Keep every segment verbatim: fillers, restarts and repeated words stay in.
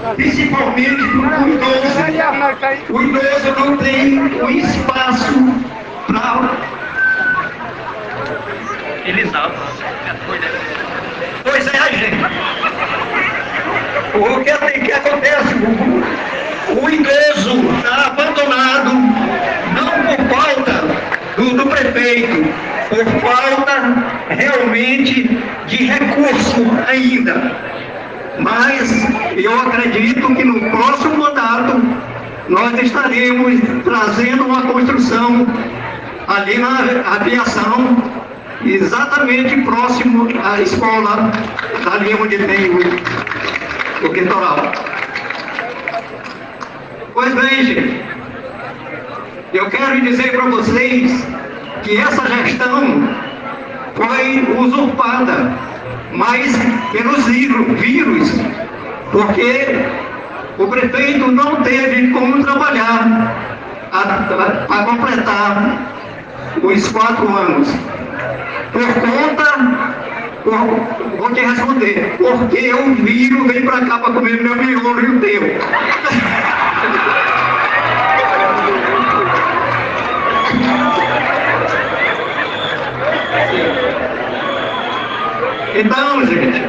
principalmente o idoso. O idoso não tem o espaço para... Elisava. Pois é, gente. O que, que acontece? O, o idoso está abandonado, não por falta do, do prefeito, por falta realmente de recurso ainda. Mas eu acredito que no próximo mandato nós estaremos trazendo uma construção ali na aviação, exatamente próximo à escola, ali onde tem o, o quintal. Pois bem, gente, eu quero dizer para vocês que essa gestão foi usurpada, mas pelos vírus, porque o prefeito não teve como trabalhar para completar os quatro anos. Por conta, por, vou te responder, porque o vírus vem para cá para comer meu miolo e o teu. Então, gente,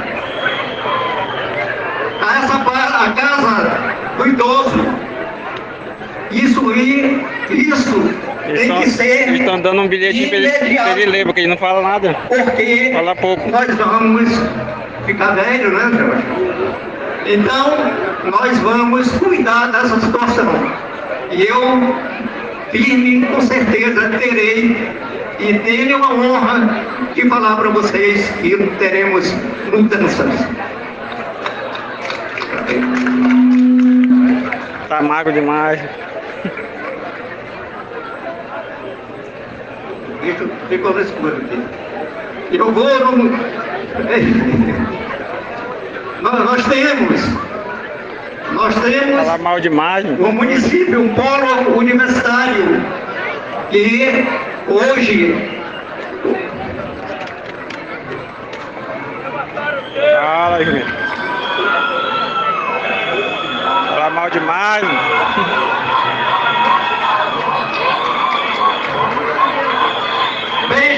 essa a casa do idoso, isso aí, isso eles tem tão, que ser. Eles estão dando um bilhete para ele, ele ler, porque ele não fala nada. Porque fala pouco. Nós vamos ficar velho, né, Jorge? Então, nós vamos cuidar dessa situação. E eu, firme, com certeza, terei e tenho a honra de falar para vocês que teremos mudanças. Tá magro demais. Isso ficou nesse escuro aqui. Eu vou no... nós, nós temos, nós temos Fala mal demais. um município, um polo universitário, que hoje Fala, gente. Fala mal demais.